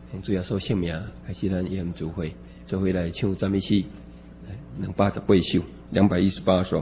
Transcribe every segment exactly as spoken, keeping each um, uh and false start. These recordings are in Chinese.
奉主耶稣圣名，开始咱耶恩主会，做伙来唱赞美诗，两百十八首，两百一十八首。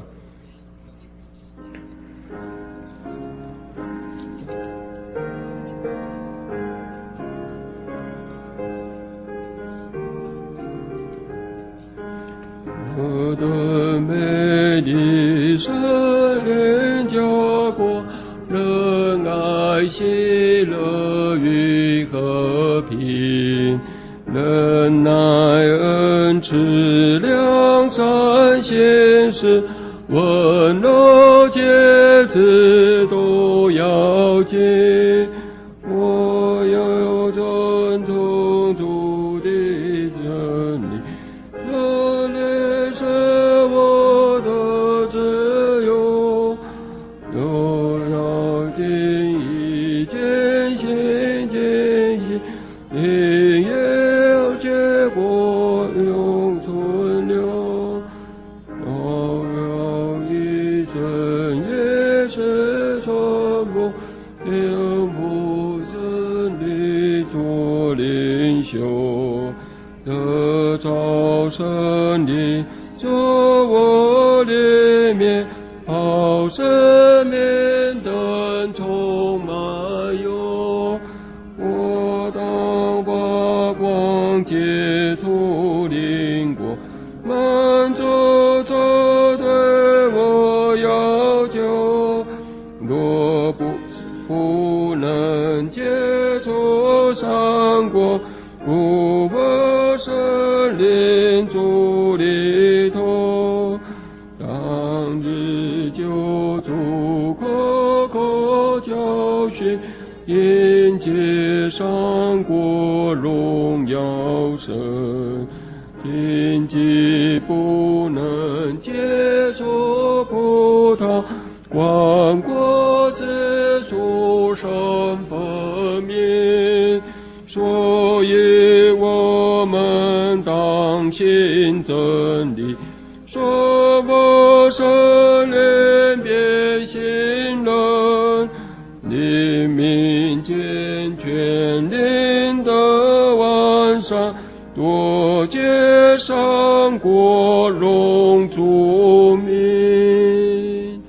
我的美丽圣灵浇灌，仁爱、喜乐与和平，忍耐、恩慈、良善、信实，温柔、节制都要紧。我要遵从主的真理，这里是我的自由，都要尽意尽心尽心，因也要结果永存留。我要一生也是传播，永不真理做领袖，得着圣灵做我里面，好生命灯充满有。我当把光接触灵果，满足这对我要求。若不不能接触善果，不把圣灵住里头，当日就主口口教训，迎接善果荣耀神。荆棘不能接触葡萄，光果子出生分明。所以我们当信真理，说我圣灵变心人，灵命健全灵的完善，多结善果荣主名。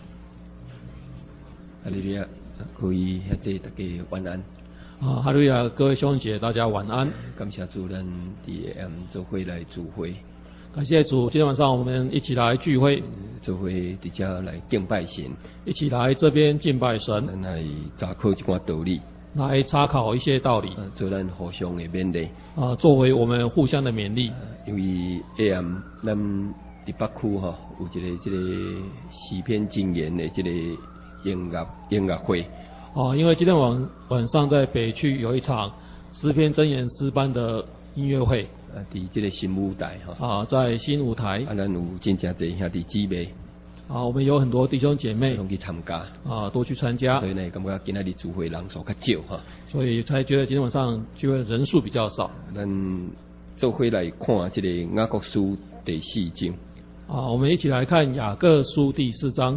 哈利路亚，可以现在大家晚安。 啊，哈利路亚，各位兄姐，大家晚安。 感谢主，咱伫嗯做会来聚会。 感谢主，今天晚上我们一起来聚会， 做会伫遮来敬拜神， 一起来这边敬拜神， 咱来查考一寡道理， 来查考一些道理， 做咱互相的勉励。 啊，作为我们互相的勉励。 因为 A M 咱伫北区吼有一个即个诗篇精研的即个音乐音乐会。 哦，因为今天晚晚上在北区有一场诗篇真言诗班的音乐会， 啊，伫这个新舞台哈， 啊，在新舞台， 啊，咱有真正侪兄弟姊妹， 啊，我们有很多弟兄姐妹拢去参加， 啊，都去参加， 所以呢，感觉今仔日聚会人数较少哈， 所以才觉得今天晚上聚会人数比较少。 咱做伙来看这个雅各书第四章， 啊，我们一起来看雅各书第四章。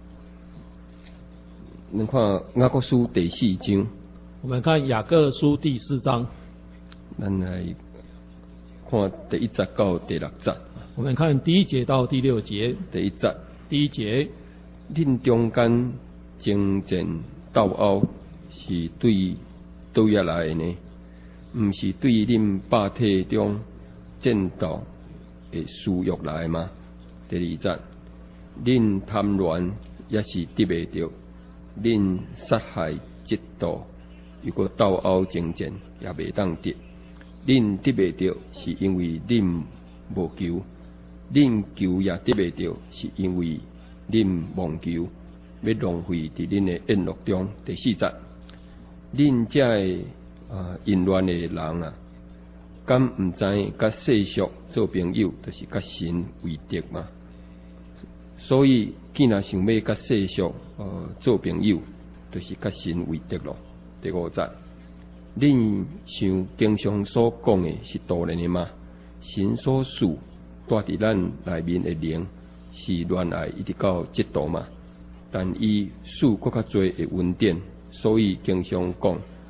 咱看雅各书第四章， 我们看雅各书第四章， 咱来看第一节到第六节。 我们看第一节到第六节。 第一节， 第一节， 恁中间争战斗殴是对倒下来的呢？毋是对恁百体中战斗的私欲来吗？第二节，恁贪恋也是得袂着。恁杀害嫉妒，如果斗殴争战也袂当得。恁得袂着，是因为恁无求；恁求也得袂着，是因为恁妄求，要浪费伫恁的宴乐中。第四节，恁这个啊淫乱的人啊，敢毋知甲世俗做朋友，就是甲神为敌嘛？所以，既然想要甲世俗呃做朋友，就是甲神为敌咯。第五节，恁想经常所讲的是道理的吗？神所赐带伫咱内面的灵，是恋爱一直到嫉妒嘛？但伊赐搁较侪的恩典，所以经常讲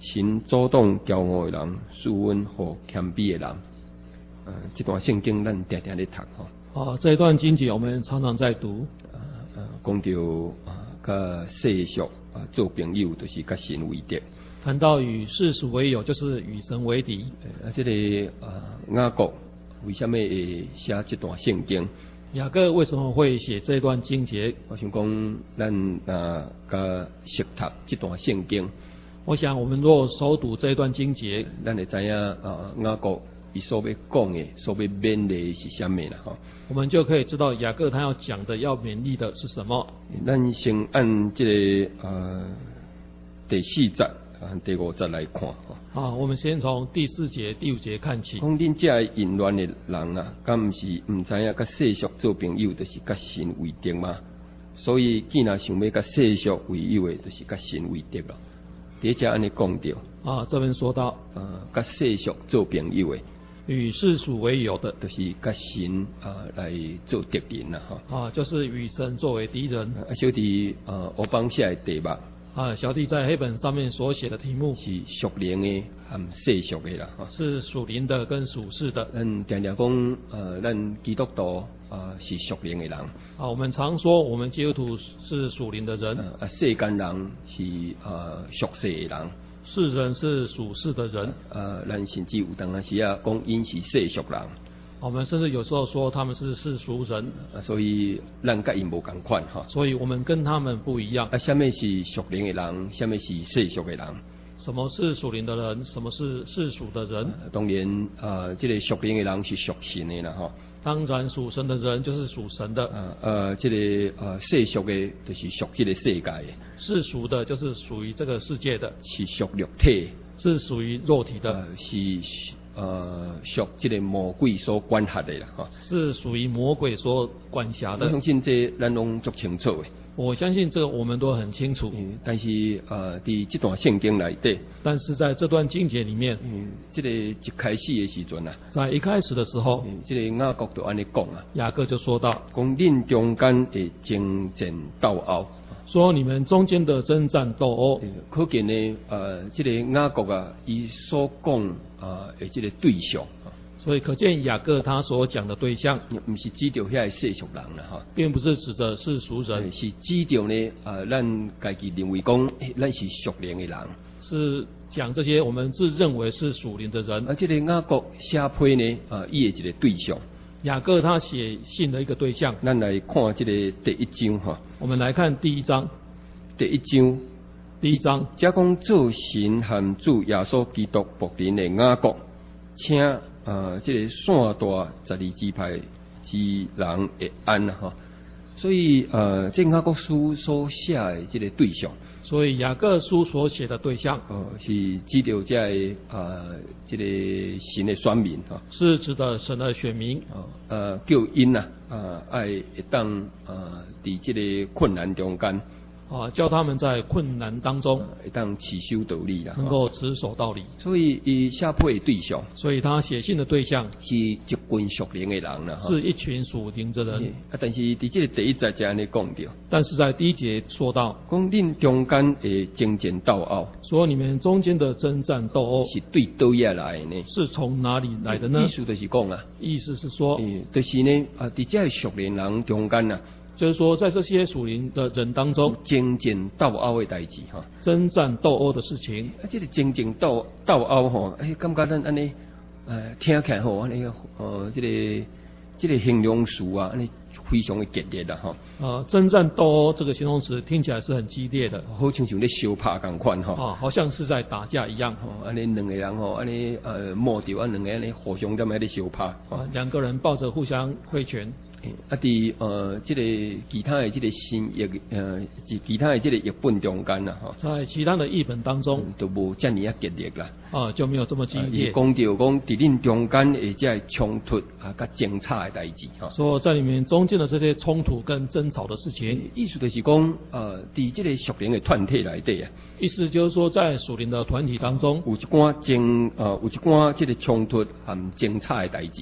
神阻挡骄傲的人，赐恩互谦卑的人。呃，这段圣经咱常常咧读吼。 啊，这一段经节我们常常在读。 呃呃，讲到啊，甲世俗啊做朋友，就是甲神为敌。 谈到与世俗为友，就是与神为敌。 啊，这个啊雅各为什么会写这段圣经？ 雅各为什么会写这段经节？ 我想讲，咱啊甲熟读这段圣经。 我想，我们若熟读这一段经节， 咱会知影啊雅各伊所要讲的、所要勉励是什么啦？吼， 我们就可以知道雅各他要讲的、要勉励的是什么。 咱先按这个呃第四节、啊第五节来看吼。 啊，我们先从第四节、第五节看起。 讲恁这淫乱的人啊，敢毋是毋知影甲世俗做朋友，就是甲神为敌吗？所以既然想要甲世俗为友的，就是甲神为敌咯。第一节安尼讲到啊，这边说到， 呃，甲世俗做朋友的， 与世俗为友的， 就是甲神啊来做敌人啦吼。 啊，就是与神作为敌人。 啊，小弟呃，我帮写的题目啊，小弟在黑本上面所写的题目是属灵的和世俗的啦吼。 是属灵的跟属世的。 咱常常讲呃，咱基督徒啊是属灵的人。 啊，我们常说我们基督徒是属灵的人。 啊，世间人是呃属世的人。 世人是属世的人。 呃，咱甚至有当啊时啊讲因是世俗人。 我们甚至有时候说他们是世俗人。 啊，所以咱甲因无共款哈。 所以我们跟他们不一样。 啊，什么是属灵的人？什么是世俗的人？ 什么是属灵的人？什么是世俗的人？ 啊、当然，呃，这个属灵的人是属神的啦哈。 当然，属神的人就是属神的。 呃呃，这个呃世俗的，就是属这个世界的。 世俗的，就是属于这个世界的。 是属肉体， 是属于肉体的。 呃、是呃属这个魔鬼所管辖的啦哈。 是属于魔鬼所管辖的。 我相信这咱拢足清楚的。 我相信这个我们都很清楚。 嗯、但是呃，伫这段圣经内底， 但是在这段经节里面， 嗯，这个一开始的时阵啊， 在一开始的时候， 嗯、这个雅各就安尼讲啊， 雅各就说到， 讲恁中间的争战斗殴， 说你们中间的征战斗殴， 可见呢，呃，这个雅各啊，伊所讲啊的这个对象。 所以可见雅各他所讲的对象， 不是指着遐世俗人啦哈， 并不是指着世俗人， 是指着呢，呃，咱家己认为讲，咱是属灵的人， 是讲这些我们自认为是属灵的人。 而这个雅各写批呢，呃，伊的一个对象。 雅各他写信的一个对象。 咱来看这个第一章哈。 我们来看第一章。 第一章， 第一章， 这讲做神和主耶稣基督仆人的雅各，请。呃，这个线大十二支派之人会安哈，所以呃，这雅各书所写的这个对象， 所以雅各书所写的对象， 呃，是指着这呃这个神的选民哈， 是指的神的选民， 呃，叫因呐，呃，爱会当呃，伫这个困难中间。 啊，叫他们在困难当中， 会当持守道理啦， 能够持守道理。 所以伊写批的对象， 所以他写信的对象是一群属灵的人啦， 是一群属灵的人。 啊，但是伫这个第一节就安尼讲到， 但是在第一节说到， 讲恁中间的争战斗殴， 说你们中间的征战斗殴是对倒遐来的呢？ 是从哪里来的呢？ 意思就是讲啊， 意思是说， 嗯，就是呢啊，伫这属灵人中间啊。 就是说，在这些属灵的人当中， 争战斗殴的代志哈， 征战斗殴的事情， 啊，这个争战斗斗殴吼，哎，感觉咱安尼，呃，听起来吼，安尼个，呃，这个这个形容词啊，安尼非常的激烈啦哈。 呃，征战斗殴这个形容词听起来是很激烈的， 好像像咧相拍共款哈。 啊，好像是在打架一样。 哦，安尼两个人吼，安尼呃摸着啊，两个安尼互相在那咧相拍。 啊，两个人抱着互相挥拳。 啊，伫呃，这个其他的这个新译呃，其其他的这个译本中间啦，哈， 在其他的译本当中， 都无遮尔啊激烈啦， 啊，就没有这么激烈。 讲到讲伫恁中间的这冲突啊，甲争吵的代志哈， 说在里面中间的这些冲突跟争吵的事情， 意思就是讲，呃，伫这个属灵的团体内底啊， 意思就是说，在属灵的团体当中， 有一寡争呃，有一寡这个冲突和争吵的代志啊。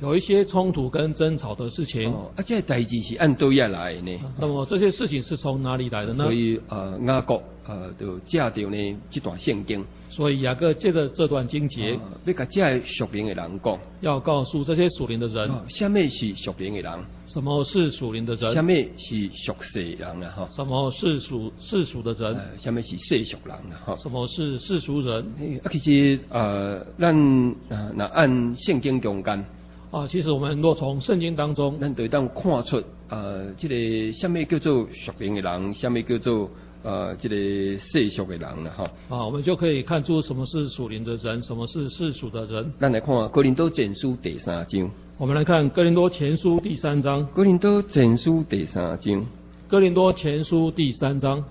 有一些冲突跟争吵的事情。 哦，啊，这个代志是按倒也来的呢。 那么这些事情是从哪里来的呢？ 所以呃，雅各呃就借着呢这段圣经。 所以雅各借着这段经节， 呃、要甲这个属灵的人讲， 要告诉这些属灵的人， 什么是属灵的人？ 什么是属灵的人？ 什么是属世人啊？哈， 什么是属世俗的人？ 呃，什么是世俗人啊？哈， 什么是世俗人？ 啊，其实呃，咱呃，那按圣经中间啊，其实我们若从圣经当中， 咱就当看出呃，这个什么叫做属灵的人，什么叫做呃，这个世俗的人了哈。 啊，我们就可以看出什么是属灵的人，什么是世俗的人。 咱来看哥林多前书第三章。 我们来看哥林多前书第三章。 哥林多前书第三章。 哥林多前书第三章。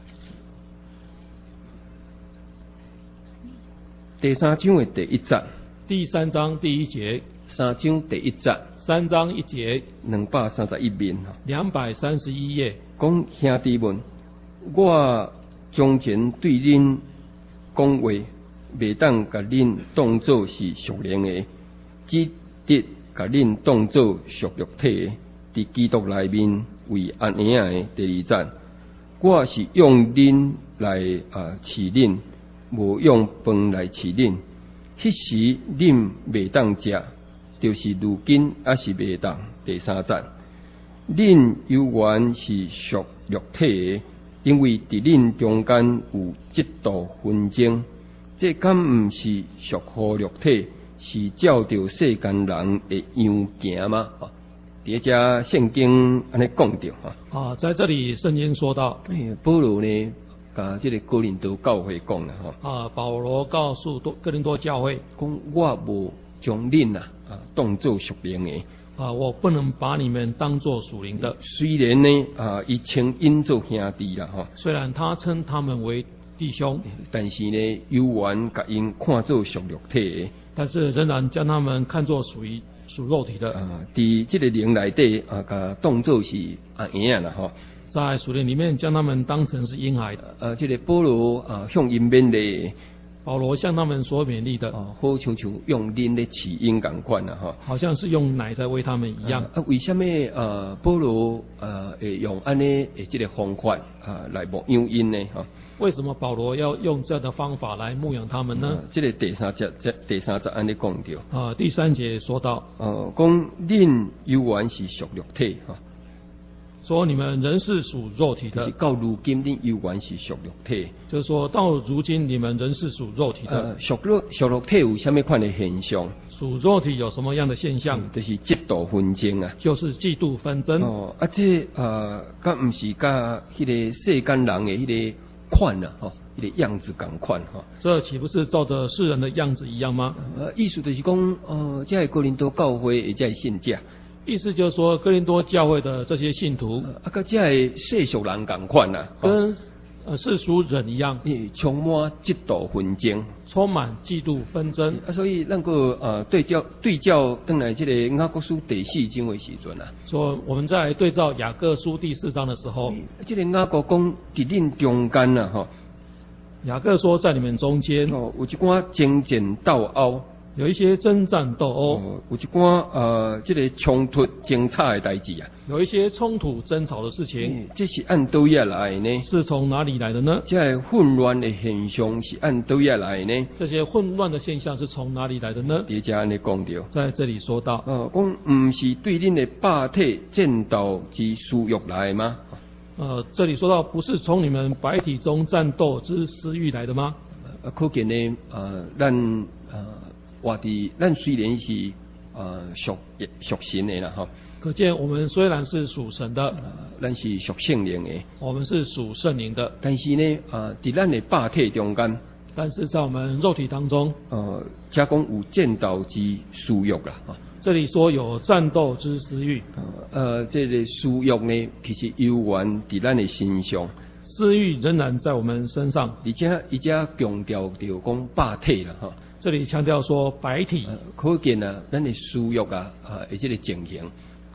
第三章的第一节。 第三章第一节。 三章第一节。 三章一节。 两百三十一面哈。 两百三十一页。 讲兄弟们。我从前对恁讲话，袂当甲恁当作是属灵的，只得甲恁当作属肉体的。伫基督内面为安尼样的第二站，我是用恁来啊饲恁，无用饭来饲恁。迄时恁袂当食，就是如今还是袂当。第三站，恁犹原是属肉体的。因为伫恁中间有极度纷争，这敢毋是属乎肉体，是照着世间人的样行吗？啊，伫遮圣经安尼讲着哈。 啊，在这里圣经说到， 哎，保罗呢，甲这个哥林多教会讲啦哈。 啊，保罗告诉多哥林多教会， 讲我无将恁啊啊当作属灵的。 啊，我不能把你们当作属灵的。 虽然呢，啊，伊称因做兄弟啦，哈。 虽然他称他们为弟兄， 但是呢，犹原甲因看作属肉体的。 但是仍然将他们看作属于属肉体的。 啊，伫这个灵内底啊，甲当作是啊婴啊啦，哈。 在属灵里面将他们当成是婴孩的。 呃，这个保罗啊，向因勉励。 保罗向他们所勉励的， 哦，好像像用恁的饲婴共款啦，哈， 好像是用奶在喂他们一样。 啊，为什么呃保罗呃会用安尼的这个方法啊来牧养因呢？哈， 为什么保罗要用这样的方法来牧养他们呢？ 啊、这个第三节，这第三节安尼讲着。 啊，第三节说到， 呃，讲恁犹原是属肉体哈。 说你们人是属肉体的， 到如今恁犹原是属肉体， 就是说到如今你们人是属肉体的。 呃，属肉属肉体有什么款的现象？ 属肉体有什么样的现象？ 嗯、就是嫉妒纷争啊， 就是嫉妒纷争。 哦，啊这呃，敢毋是甲迄个世间人的迄个款啊，吼、哦，迄、那个样子共款哈。 这岂不是照着世人的样子一样吗？ 呃，意思就是讲，呃，这个哥林多教会的这个信者。 意思就是说，哥林多教会的这些信徒， 啊，甲这个世俗人共款呐， 跟呃世俗人一样， 充满嫉妒纷争， 充满嫉妒纷争。 啊，所以咱个呃对照对照登来这个雅各书第四章的时阵啊， 说我们在对照雅各书第四章的时候， 这个雅各讲伫恁中间呐，吼， 雅各说在你们中间， 哦，有一寡争战斗殴。 有一些征战斗殴、 哦，有一寡呃，这个冲突争吵的代志啊， 有一些冲突争吵的事情， 嗯、这是按倒也来的呢？ 是从哪里来的呢？ 这混乱的现象是按倒也来的呢？ 这些混乱的现象是从哪里来的呢？ 伫遮安尼讲着， 在这里说到， 哦，讲毋是对恁的霸体战斗之私欲来吗？ 呃，这里说到不是从你们白体中战斗之私欲来的吗？ 呃，可见呢，呃，咱呃。活伫咱虽然是呃属属神的啦吼， 可见我们虽然是属神的， 咱、呃、是属圣灵的， 我们是属圣灵的， 但是呢，呃，伫咱的霸体中间， 但是在我们肉体当中， 呃，加讲有战斗之私欲啦，啊， 这里说有战斗之私欲， 呃，这个私欲呢，其实犹原伫咱的身上， 私欲仍然在我们身上， 而且而且强调着讲霸体啦，哈。 这里强调说白体， 呃、可见啊，咱的私欲啊，啊，而且个情形， 可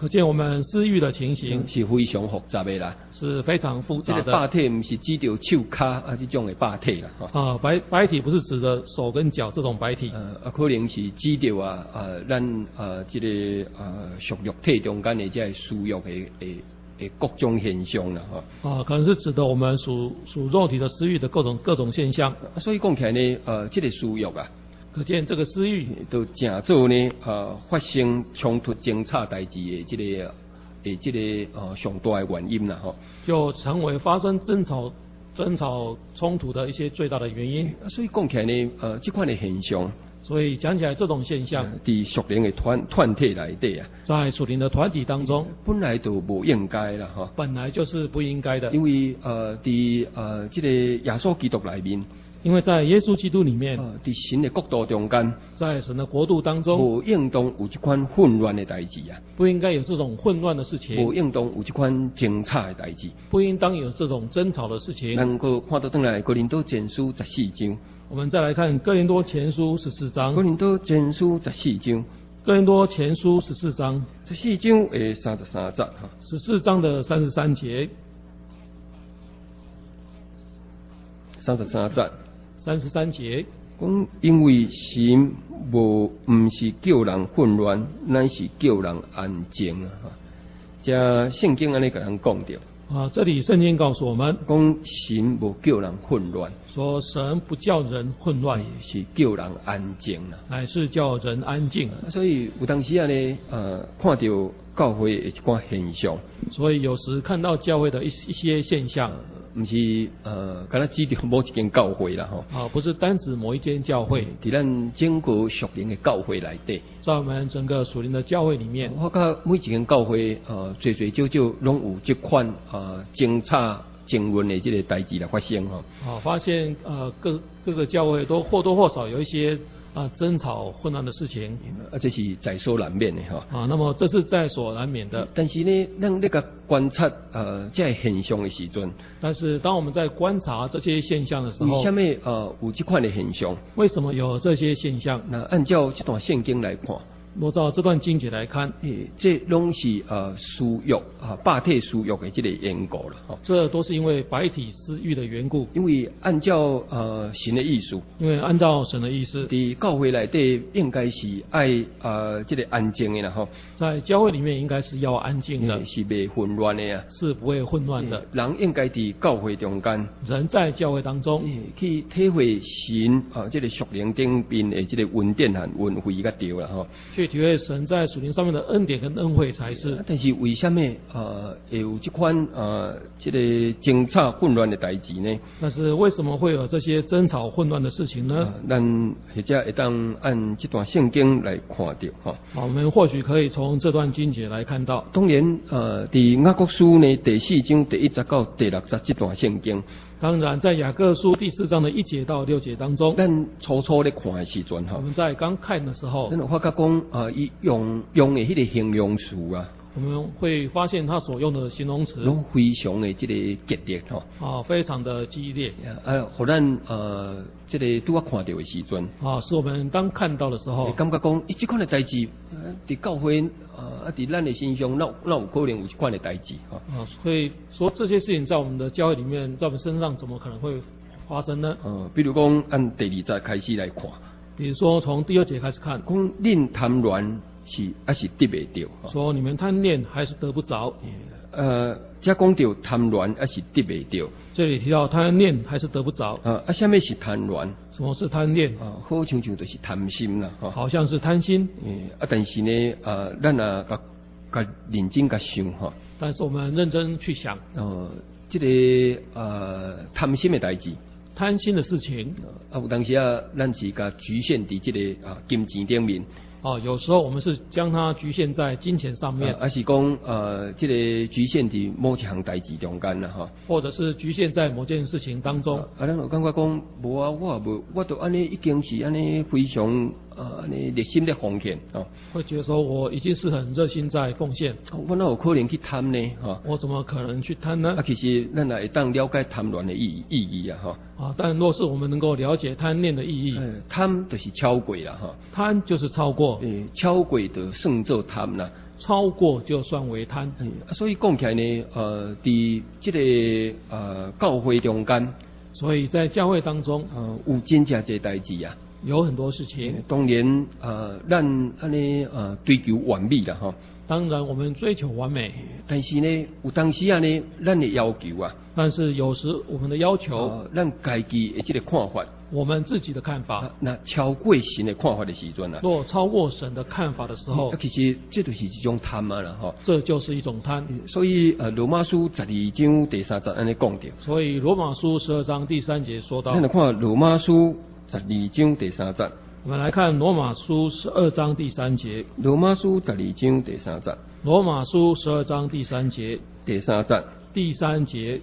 可见我们私欲的情形是非常复杂的啦。 是非常复这个杂的。 霸体唔是指着手脚啊这种的霸体啦，吼。 啊，白白体不是指的手跟脚这种白体， 呃，啊，可能是指着啊，呃，咱呃，这个呃，属肉体中间的这私欲的的的各种现象啦，吼。 啊，可能是指的我们属属肉体的私欲的各种各种现象。 啊，所以讲起来呢，呃，这个私欲啊， 可见这个私欲都正做呢，呃，发生冲突争吵代志的这个的这个呃上大的原因啦，吼。 就成为发生争吵、争吵冲突的一些最大的原因。 啊，所以讲起来呢，呃，这款的现象， 所以讲起来这种现象， 伫属灵的团团体内底啊， 在属灵的团体当中， 本来就无应该啦，吼。 本来就是不应该的。 因为呃，伫呃这个耶稣基督内面。 因为在耶稣基督里面， 呃，伫神的国度中间， 在神的国度当中， 无应当有这款混乱的代志啊， 不应该有这种混乱的事情， 无应当有这款争吵的代志， 不应当有这种争吵的事情。 能够看到转来哥林多前书十四章， 我们再来看哥林多前书十四章， 哥林多前书十四章， 哥林多前书十四章， 十四章的三十三节哈， 十四章的三十三节， 三十三节。 三十三节， 讲因为神无唔是叫人混乱，乃是叫人安静啊！这圣经安尼甲人讲着啊，这里圣经告诉我们， 讲神无叫人混乱， 说神不叫人混乱， 是叫人安静啦， 乃是叫人安静。 所以有当时啊呢，呃，看到教会的一寡现象， 所以有时看到教会的一一些现象。 唔是呃，敢若指着某一间教会啦吼。 啊，不是单指某一间教会， 伫咱整个属灵的教会内底， 在我们整个属灵的教会里面， 我觉每一间教会呃，最最少少拢有这款呃争吵、争论的这个代志来发生吼。 啊，发现呃各各个教会都或多或少有一些啊争吵、混乱的事情， 啊，这是在所难免的吼。 啊，那么这是在所难免的。 但是呢，咱那个观察呃这现象的时阵， 但是当我们在观察这些现象的时候， 为什么呃有这款的现象？ 为什么有这些现象？ 那按照这段圣经来看， 若照这段经节来看， 诶，这拢是呃私欲啊，霸体私欲的这个缘故了吼。 这都是因为白体私欲的缘故。 因为按照呃神的意思， 因为按照神的意思， 伫教会内底应该是爱呃这个安静的啦吼。 在教会里面应该是要安静的， 是袂混乱的啊， 是不会混乱的。 人应该伫教会中间， 人在教会当中去体会神啊，这个属灵顶边的这个恩典和恩惠个对啦吼。 去体会神在属灵上面的恩典跟恩惠才是。 但是为什么呃会有这款呃这个争吵混乱的代志呢？ 但是为什么会有这些争吵混乱的事情呢？ 呃、咱或者会当按这段圣经来看到哈。 好，我们或许可以从这段经节来看到。 当然，呃，伫雅各书呢第四章第一节到第六节这段圣经。 当然，在雅各书第四章的一节到六节当中， 咱初初咧看的时阵哈， 我们在刚看的时候， 咱有发觉讲啊，伊用用的迄个形容词啊， 我们会发现他所用的形容词拢非常的这个激烈吼， 啊，非常的激烈啊，互咱呃这个拄啊看到的时阵啊，是我们当看到的时候， 感觉讲，伊即款的代志，伫教会啊，伫咱的身上，那那有可能有即款的代志哈。 啊，所以说这些事情在我们的教会里面，在我们身上怎么可能会发生呢？ 呃，比如讲按第二节开始来看， 比如说从第二节开始看， 讲恁贪恋是还是得袂到？ 说你们贪恋还是得不着？ 呃，才讲到贪恋还是得袂到？ 这里提到贪恋还是得不着？ 啊，啊，什么是贪恋？ 什么是贪恋？ 啊，好像像就是贪心啦，哈。 好像是贪心。 诶，啊，但是呢，呃，咱啊，甲甲认真甲想哈。 但是我们认真去想， 呃，这个呃贪心的代志， 贪心的事情， 啊，有当时啊，咱是甲局限伫这个啊金钱顶面。 哦，有时候我们是将它局限在金钱上面， 还、啊、是讲呃，这个局限伫某一项代志中间啦，哈， 或者是局限在某件事情当中。 啊，咱有感觉讲，无啊，我也无，我都安尼已经是安尼非常呃安尼热心的奉献哦。 会觉得说我已经是很热心在奉献， 我哪有可能去贪呢？哈， 我怎么可能去贪呢？ 啊，其实咱也会当了解贪恋的意义意义啊，哈。 啊，但若是我们能够了解贪念的意义， 呃、贪就是超过啦，哈。 贪就是超过， 诶，超过就算做贪啦。 超过就算为贪。 嗯，啊，所以讲起来呢，呃，伫这个呃教会中间， 所以在教会当中， 呃，有真正侪代志啊。 有很多事情。 当然，呃，咱安尼呃追求完美啦，吼。 当然，我们追求完美， 但是呢，有当时啊呢，咱的要求啊， 但是有时我们的要求， 呃，咱家己的这个看法， 我们自己的看法， 啊那超过神的看法的时阵啊， 若超过神的看法的时候， 啊，其实这就是一种贪啊啦，吼。 这就是一种贪。 所以，呃，罗马书十二章第三节安尼讲到， 所以罗马书十二章第三节说到， 咱来看罗马书十二章第三节。 我们来看罗马书十二章第三节。 罗马书十二章第三节。 罗马书十二章第三节。 第三节。 第三节。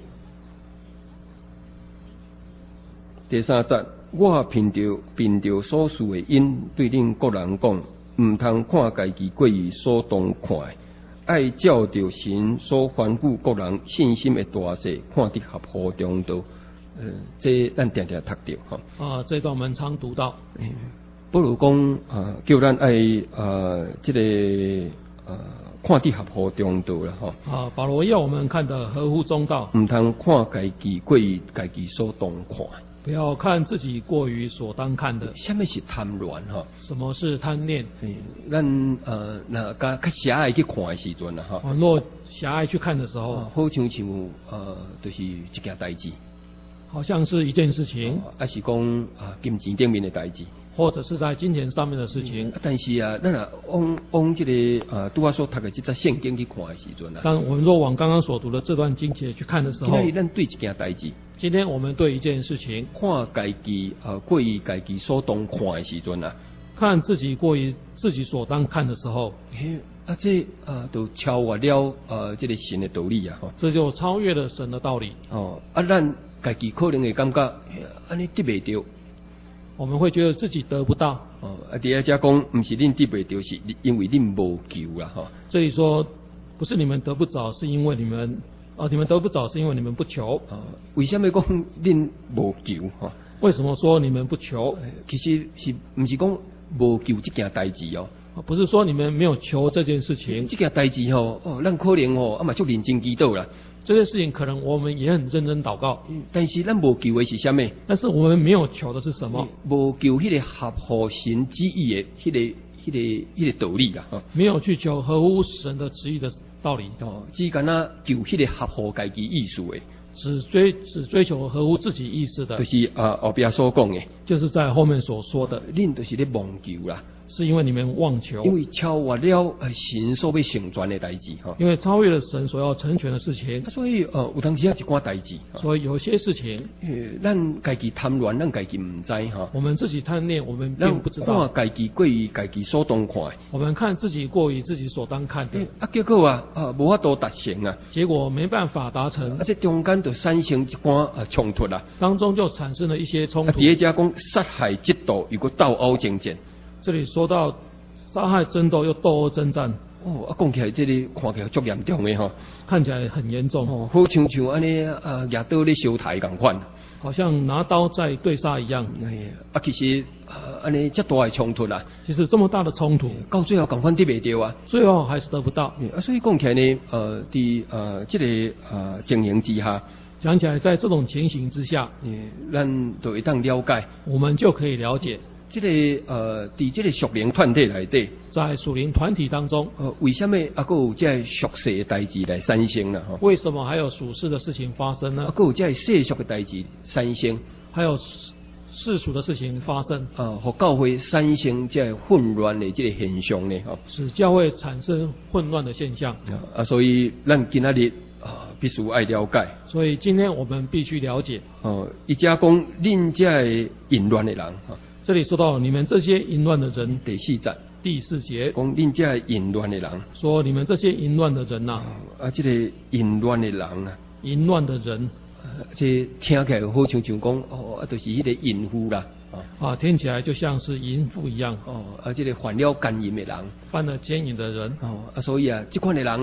第三节，我凭着凭着所事的因，对恁各人讲，唔通看家己过于所当看的，爱照着神所吩咐各人信心的大小，看得合乎中道。呃，这咱常常读到哈。 啊，这段我们常读到。 嗯不如讲啊，叫咱爱呃，这个呃，看得合乎中道啦，吼。 啊，保罗要我们看得合乎中道， 唔通看家己过于家己所当看， 不要看自己过于所当看的。 什么是贪恋哈？ 什么是贪念？ 咱呃，那较较狭隘去看的时阵啦，哈。 若狭隘去看的时候， 啊、好像像呃，就是一件代志， 好像是一件事情， 还、啊、是讲啊金钱顶面的代志。 或者是在金钱上面的事情， 嗯、但是啊，咱啊往往这个啊，拄我所读的这则圣经去看的时阵啊， 当我们若往刚刚所读的这段经节去看的时候， 今天咱对一件代志， 今天我们对一件事情， 看家己啊过于家己所当看的时阵啊， 看自己过于自己所当看的时候， 啊这啊都超越了呃这个神的道理啊，吼， 这就超越了神的道理。 哦，啊咱家己可能会感觉安尼得袂到。 我们会觉得自己得不到。 哦，啊，第二家讲，不是恁得不到，是因为恁无求啦，哈。 这里说，不是你们得不着，是因为你们，哦，你们得不着是因为你们不求。 哦，为什么讲恁无求？哈， 为什么说你们不求？ 其实是不是讲无求这件代志哦？ 不是说你们没有求这件事情。 这件代志吼，哦，咱可能哦，啊嘛足认真祈祷啦。 这件事情可能我们也很认真祷告， 但是咱无求的是什么？ 但是我们没有求的是什么？ 无求迄个合乎神旨意的迄、那个、迄、那个、迄、个道理啦，哈。 没有去求合乎神的旨意的道理， 哦，只干那求迄个合乎家己意思的， 只追只追求合乎自己意思的， 就是啊后边所讲的， 就是在后面所说的， 恁就是咧妄求啦。 是因为你们妄求， 因为超越了神所要成全的代志哈， 因为超越了神所要成全的事情， 所以呃有当时啊一寡代志， 所以有些事情， 呃咱家己贪恋，咱家己唔知哈， 我们自己贪恋，我们并不知道， 看家己过于家己所当看， 我们看自己过于自己所当看的， 啊结果啊啊无法度达成啊， 结果没办法达成， 啊这中间就产生一寡啊冲突啦， 当中就产生了一些冲突。 第一家讲杀害嫉妒，又个斗殴争战， 这里说到。杀害争斗又斗殴征战， 哦，啊，讲起来这里看起来足严重的吼， 看起来很严重， 哦，好像像安尼啊，拿刀咧烧台共款， 好像拿刀在对杀一样。 哎呀，啊，其实啊，安尼这大的冲突啦， 其实这么大的冲突， 到最后共款得袂到啊， 最后还是得不到。 啊，所以讲起来呢，呃，伫呃这个呃情形之下， 讲起来，在这种情形之下， 嗯，咱就会当了解， 我们就可以了解。 这个呃，伫这个属灵团体内底， 在属灵团体当中， 呃，为什么啊，还有这属世的代志来产生呢？ 为什么还有属世的事情发生呢？ 啊，还有这世俗的代志产生， 还有世俗的事情发生， 啊，和教会产生这混乱的这个现象呢？哈， 使教会产生混乱的现象。 啊，所以咱今仔日啊，必须爱了解。 所以今天我们必须了解。 哦，一家讲恁这淫乱的人哈。 这里说到你们这些淫乱的人， 第四节， 第四节， 讲恁这淫乱的人， 说你们这些淫乱的人呐、 啊，啊，这个淫乱的人啊， 淫乱的人， 啊、这听起来好像像讲哦，啊，就是迄个淫妇啦， 啊，听起来就像是淫妇一样， 哦，啊，这个犯了奸淫的人， 犯了奸淫的人， 哦，啊，所以啊，这款的人啊，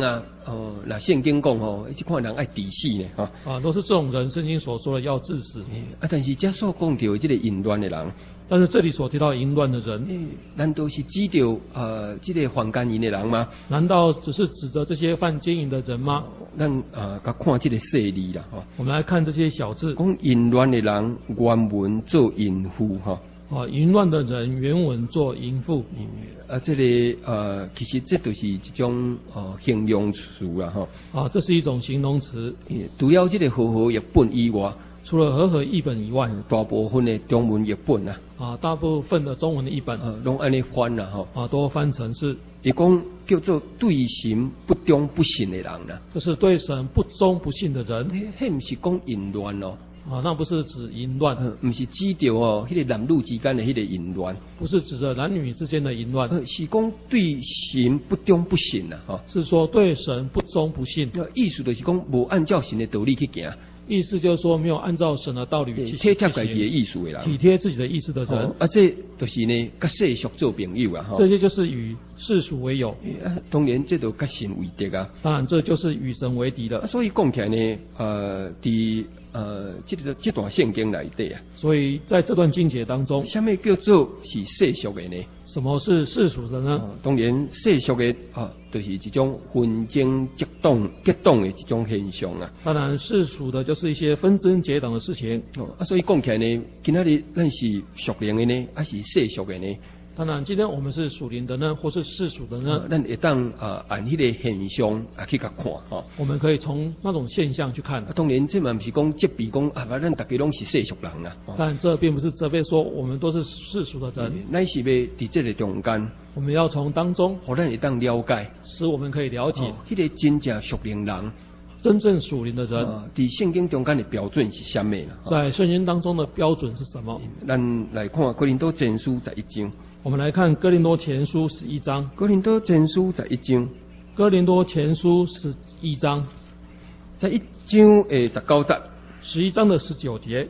哦，那圣经讲吼，这款人爱治死呢，哈、 啊，都是这种人，圣经所说的要致死。 啊，但是这所讲到的这个淫乱的人， 但是这里所提到淫乱的人， 难道是指着呃这个犯奸淫的人吗？ 难道只是指着这些犯奸淫的人吗？ 咱呃，甲看这个细字啦，哈。 我们来看这些小字。 讲淫乱的人，原文做淫妇，哈。 啊，淫乱的人原文做淫妇。 啊，这个呃，其实这都是一种呃形容词啦，哈。 啊，这是一种形容词。 除了这个和合译本以外， 除了和合译本以外， 大部分的中文译本啊， 啊，大部分的中文的译本， 呃，拢安尼翻啦，哈。 啊，都翻成是， 伊讲叫做对神不忠不信的人啦。 就是对神不忠不信的人。 迄毋是讲淫乱咯。 啊，那不是指淫乱， 唔、呃、是指着哦，迄、那个男女之间的迄个淫乱， 不是指着男女之间的淫乱， 呃、是讲对神不忠不信啦，哈， 是说对神不忠不信。 意思就是讲无按照神的道理去行， 意思就是说没有按照神的道理去体贴自己的意思的人， 体贴自己的意思的人， 哦、啊，这就是呢，甲世俗做朋友啊，哈， 这些就是与世俗为友， 啊，当然这都甲神为敌啊， 当然这就是与神为敌的。 啊、所以讲起来呢，呃，伫呃，这个这段圣经内底啊， 所以在这段经节当中， 什么叫做是世俗的呢？ 什么是世俗的呢？ 哦、当然，世俗的啊，就是一种纷争激动、激动的一种现象啊。 当然，世俗的就是一些纷争结党的事情。 哦，啊，所以讲起来呢，今仔日咱是属灵的呢，还是世俗的呢？ 当然，今天我们是属灵的呢，或是世俗的呢？ 咱会当啊按迄个现象啊去甲看哈。 我们可以从那种现象去看。 啊，当然这嘛不是讲责备讲啊，咱大家拢是世俗人啊。 但这并不是责备说我们都是世俗的人。 乃是要伫这个中间， 我们要从当中， 互咱会当了解， 使我们可以了解， 迄、哦那个真正属灵人。 真正属灵的人， 伫圣经中间的标准是什么呢？ 在圣经当中的标准是什么？ 咱来看哥林多前书十一章。 我们来看哥林多前书十一章。 哥林多前书十一章。 哥林多前书十一章。 十一章诶十九节。 十一章的十九节。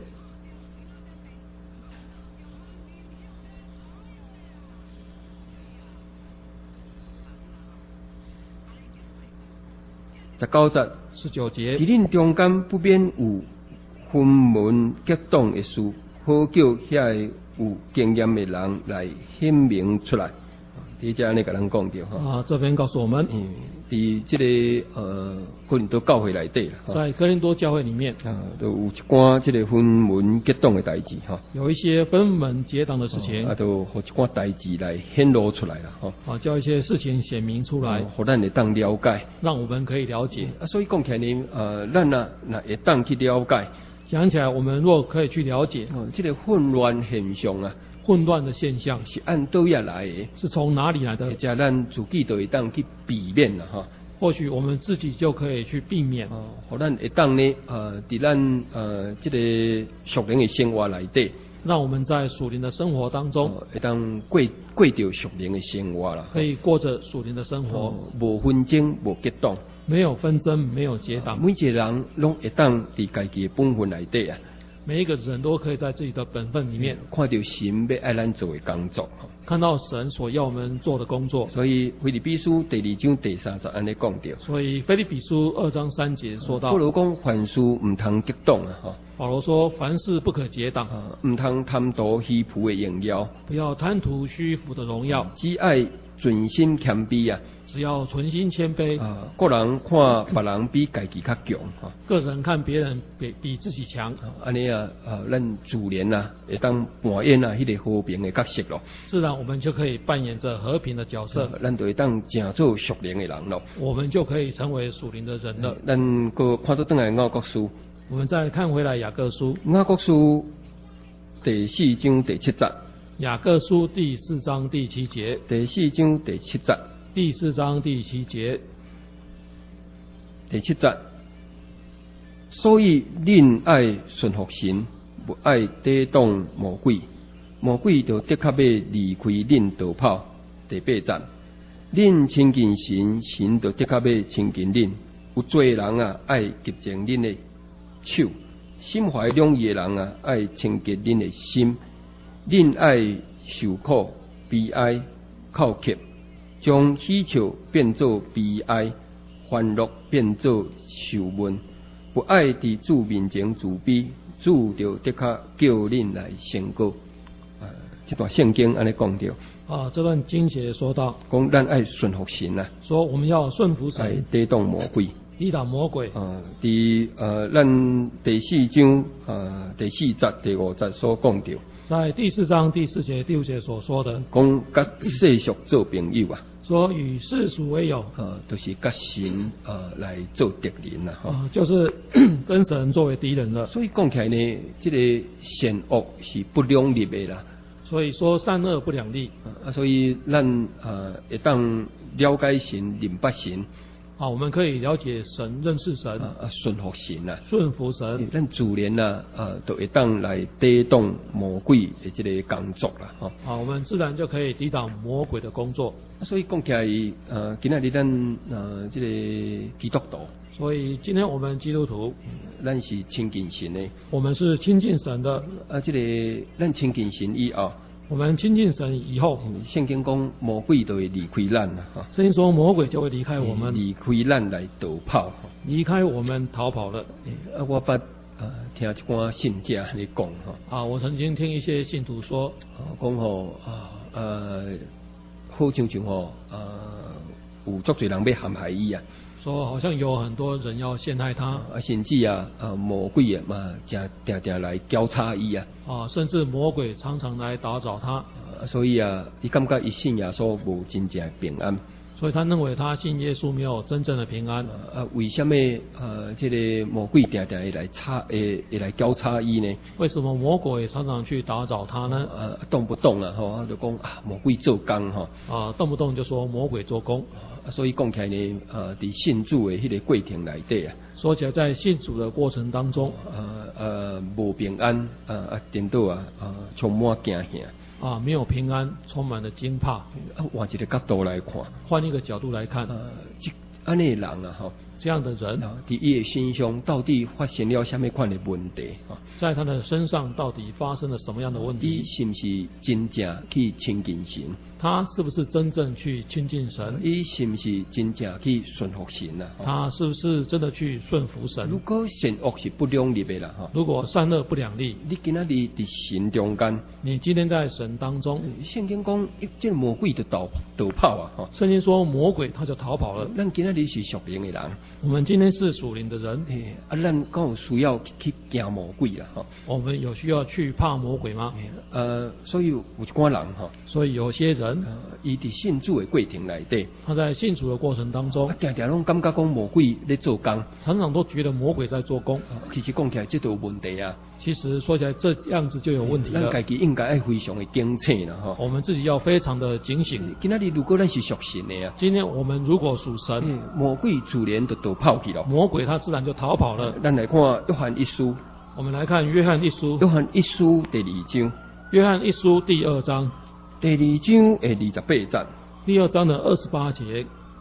十九节， 十九节。 伫恁中间不免有分门结党的事，好叫遐有经验的人来显明出来。伫遮安尼甲咱讲着哈。 啊，这边告诉我们， 嗯，伫这个呃哥林多教会内底啦， 在哥林多教会里面啊，都有一寡这个分门结党的代志哈。 有一些分门结党的事情， 啊，都互一寡代志来显露出来啦，哈。 啊，叫一些事情显明出来， 互咱会当了解， 让我们可以了解。 啊，所以讲起来呢，呃，咱呐若会当去了解， 想起来，我们若可以去了解， 哦，这个混乱现象啊。 混乱的现象是按倒下来的， 是从哪里来的？ 或者咱自己就会当去避免啦哈。 或许我们自己就可以去避免。 哦，互咱会当呢，呃，伫咱呃这个属灵的生活内底， 让我们在属灵的生活当中， 会、呃、当过过着属灵的生活啦。 可以过着属灵的生活， 无、哦、纷争，无结党， 没有纷争，没有结党。 每一个人拢会当伫家己的本分内底啊。 每一个人都可以在自己的本分里面看到神要爱咱做的工作， 看到神所要我们做的工作。 所以腓立比书第二章第三节安尼讲到。 所以腓立比书二章三节说到， 保罗讲凡事唔通结党啊，哈。 保罗说凡事不可结党， 唔通贪图虚浮的荣耀， 不要贪图虚浮的荣耀， 只爱存心谦卑啊。 只要存心谦卑。 啊，个人看别人比家己较强哈。 个人看别人比比自己强。 安尼啊，啊，咱自然啊，会当扮演啊，迄个和平的角色咯。 自然我们就可以扮演着和平的角色。 咱就会当正做属灵的人咯。 我们就可以成为属灵的人了。 咱个看到转来雅各书。 我们再看回来雅各书。 雅各书第四章第七节。 雅各书第四章第七节。 第四章第七节。 第四章第七节。 第七节。所以恁爱顺服神，不爱抵挡魔鬼，魔鬼就的确要离开恁逃跑。第八节。恁亲近神，神就的确要亲近恁。有罪人啊，爱洁净恁的手；心怀两意的人啊，爱清洁恁的心。恁爱受苦、悲哀、哭泣，将喜笑变作悲哀， 烦恼变做受闷，不爱伫主面前自卑，主就的确叫恁来成果。啊，这段圣经安尼讲着。 啊，这段经节说到， 讲咱爱顺服神啊， 说我们要顺服来神， 抵挡魔鬼。 抵挡魔鬼。 啊，伫呃咱第四章啊第四节第五节所讲着， 在第四章第四节、第五节所说的， 讲甲世俗做朋友啊， 说与世俗为友， 啊，就是甲神啊来做敌人啦，吼、 啊，就是跟神作为敌人了。 所以讲起来呢，这个善恶是不两立的啦。 所以说善恶不两立啊，所以咱啊会当了解神、明白神， 啊，我们可以了解神、认识神、 啊啊顺服神啊， 顺服神， 咱自然啊啊都会当来抵挡魔鬼的这个工作啦，吼、 啊，我们自然就可以抵挡魔鬼的工作。 所以讲起来，呃，今仔日咱呃这个基督徒， 所以今天我们基督徒， 咱是亲近神的， 我们是亲近神的。 啊，这个咱亲近神以后， 我们亲近神以后， 圣经讲魔鬼都会离开咱啦，哈， 圣经说魔鬼就会离开我们， 离开咱来逃跑。 离开我们逃跑了。 啊，我捌啊听一寡信者咧讲吼， 啊，我曾经听一些信徒说， 讲吼啊呃，好像像吼啊有足侪人要陷害伊啊。 说好像有很多人要陷害他， 啊，甚至啊，啊魔鬼啊嘛，正定定来交叉伊啊， 啊，甚至魔鬼常常来打扰他， 啊所以啊，伊感觉伊信耶稣无真正的平安。 所以他认为他信耶稣没有真正的平安。 啊，为什么啊，这个魔鬼定定会来插，会会来交叉伊呢？ 为什么魔鬼常常去打扰他呢？ 啊，动不动啊，吼，就讲啊，魔鬼做工吼， 啊，动不动就说魔鬼做工。 啊，所以讲起来呢，啊，伫信主的迄个过程内底啊， 说起来，在信主的过程当中， 呃呃，无平安，啊啊，颠倒啊，啊，充满惊吓， 啊，没有平安，充满了惊怕。 啊，换一个角度来看， 换一个角度来看， 呃，这安尼人啊，吼。 这样的人啊，伫伊的身上到底发生了什么款的问题？啊， 在他的身上到底发生了什么样的问伊题？ 是不是真正去亲近神？ 他是不是真正去亲近神？ 伊是不是真正去顺服神啊？ 他是不是真的去顺服神？ 如果善恶是不两立的啦，哈， 如果善恶不两立， 你今仔日伫神中间， 你今天在神当中， 圣经讲，这个魔鬼就逃逃跑啊，哈。 圣经说魔鬼他就逃跑了。 咱今仔日是属灵的人， 我们今天是属灵的人， 诶，啊，咱敢有需要去惊魔鬼啦，哈？ 我们有需要去怕魔鬼吗？ 呃，所以有一寡人哈， 所以有些人， 呃，伊伫信主的过程内底， 他在信主的过程当中啊，，定定拢感觉讲魔鬼咧做工。 常常都觉得魔鬼在做工。 其实讲起来，这都有问题啊。 其实说起来，这样子就有问题了。 咱家己应该爱非常的警醒啦，吼。 我们自己要非常的警醒。 今仔日如果咱是属神的啊， 今天我们如果属神， 嗯魔鬼自然就逃跑去了。 魔鬼他自然就逃跑了。 咱来看约翰一书， 我们来看约翰一书， 约翰一书第二章， 约翰一书第二章， 第二章的二十八节， 第二章的二十八节，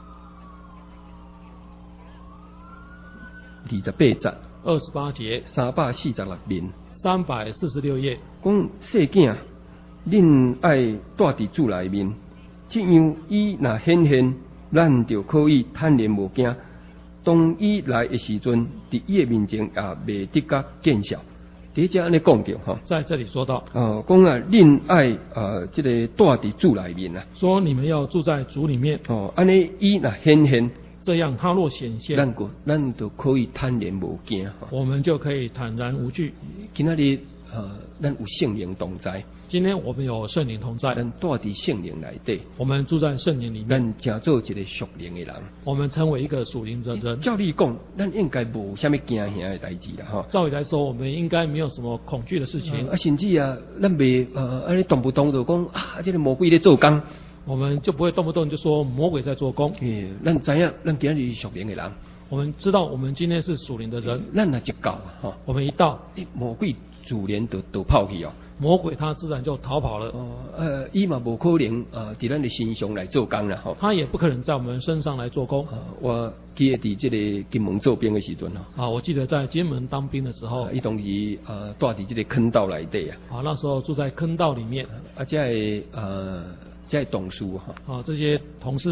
二十八节， 二十八节， 三百四十六年， 三百四十六页。 讲世囝，恁爱住伫主内面，这样伊若显现，咱就可以坦然无惊。当伊来的时阵，伫伊的面前也未得甲见笑。第一只安尼讲着吼， 在这里说到， 哦，讲啊，恁爱呃，这个住伫主内面啊， 说你们要住在主里面， 哦，安尼伊若显现， 这样他若显现， 咱个咱就可以坦然无惊。 我们就可以坦然无惧。 今仔日呃，咱有圣灵同在， 今天我们有圣灵同在， 咱住伫圣灵内底， 我们住在圣灵里面， 咱成做一个属灵的人。 我们成为一个属灵的人。 照理讲，咱应该无啥物惊吓的代志啦，吼。 照理来说，我们应该没有什么恐惧的事情， 啊，甚至啊，咱未呃，安尼动不动就讲啊，这个魔鬼咧做工， 我们就不会动不动就说魔鬼在做工。 诶，咱知影，咱今日是属灵的人， 我们知道我们今天是属灵的人， 咱若一到吼， 我们一到， 魔鬼自然就逃跑去哦。 魔鬼他自然就逃跑了。 哦，呃，伊嘛无可能呃，伫咱的身上来做工啦，吼。 他也不可能在我们身上来做工。 呃我记得伫这个金门做兵的时阵吼， 啊，我记得在金门当兵的时候， 啊伊当时呃住伫这个坑道内底啊， 啊，那时候住在坑道里面， 啊，这个呃，这个同事哈， 啊，这些同事